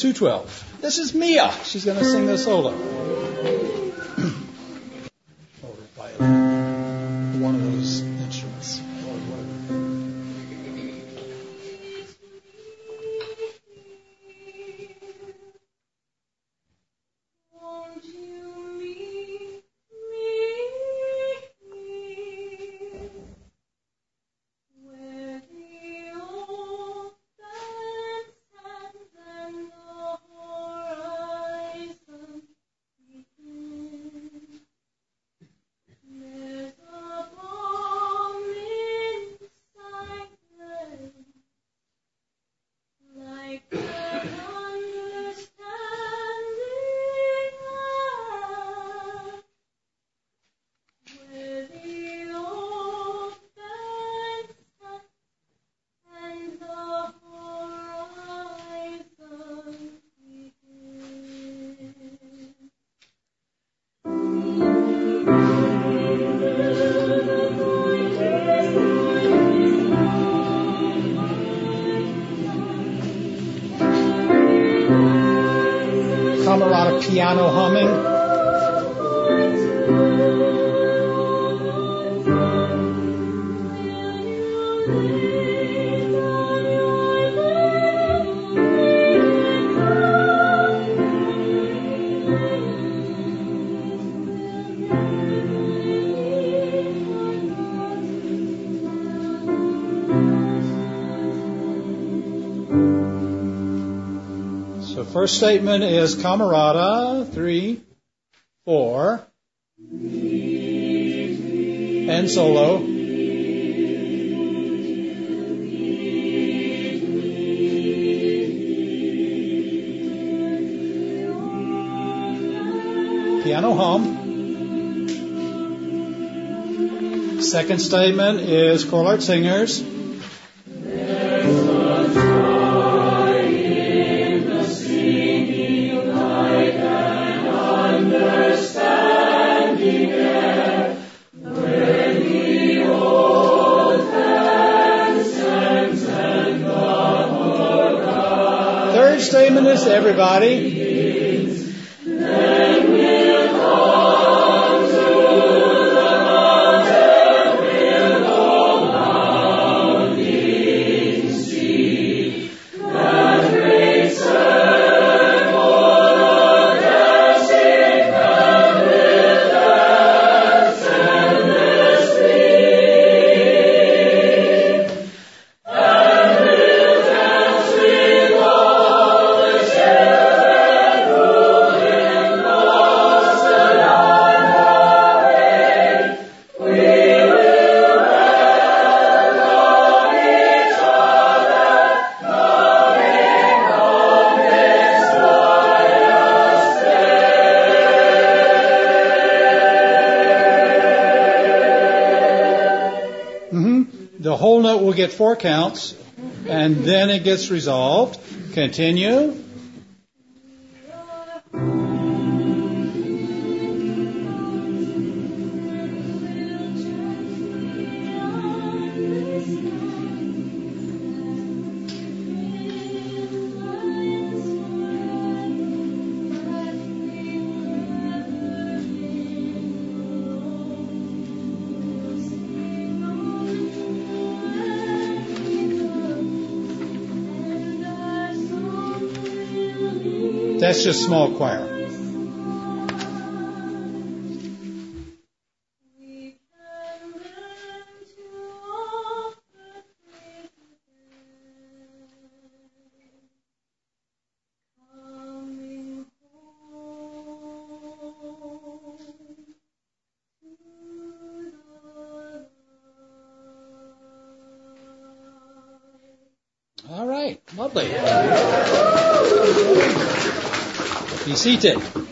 212. This is Mia. She's going to sing the solo. Or violin. One of those instruments. Camerata piano humming. First statement is Camerata, 3, 4, and solo. Piano hum. Second statement is Choral Art Singers. Statement is everybody. Then we'll come to the mountain, we'll go rounding see that great circle of dancing and with dance endless stream, and we'll dance with all the children ruling across the land of We will welcome each other, coming on this joyous day. The whole note will get 4 counts, and then it gets resolved. Continue. That's just small choir. All right, lovely. Be seated.